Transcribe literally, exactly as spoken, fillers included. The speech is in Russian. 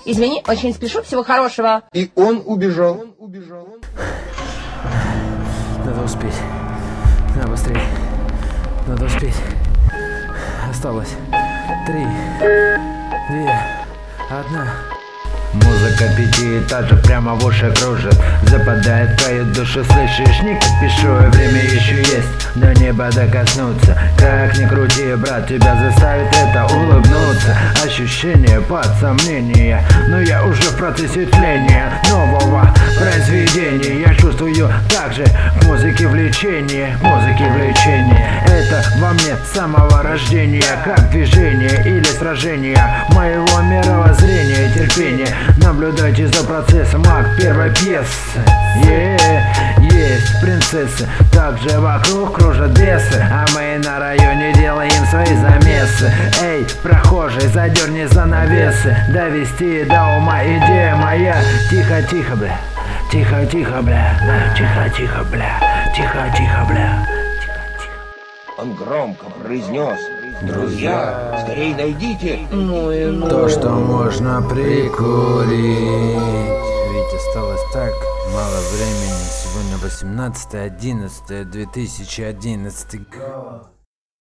Извини, очень спешу, всего хорошего. И он убежал. Он убежал. Надо успеть. Надо быстрее. Надо успеть. Осталось три, две, одна. Музыка пятиэтажек прямо в уши кружит. Западает в твою душу, слышишь, не пишу, и время еще есть до неба докоснуться. Как ни крути, брат, тебя заставит это улыбнуться. Ощущение под сомнение, но я уже в процессе тления нового произведения. Я чувствую также к музыке влечение, к музыке влечение. Это во мне с самого рождения, как движение или сражение моего мировоззрения и терпения. Наблюдайте за процессом акт первой пьесы. Yeah, есть принцессы, также вокруг кружат бесы, а мы на районе делаем свои замесы. Эй, прохожий, задерни занавесы, довести до ума идея моя. Тихо-тихо, бля, тихо-тихо, бля, тихо-тихо, бля, тихо-тихо, бля. Он громко произнес: друзья, скорее найдите То, что можно прикурить. Ведь осталось так мало времени. Сегодня восемнадцатое одиннадцатое две тысячи одиннадцатый год.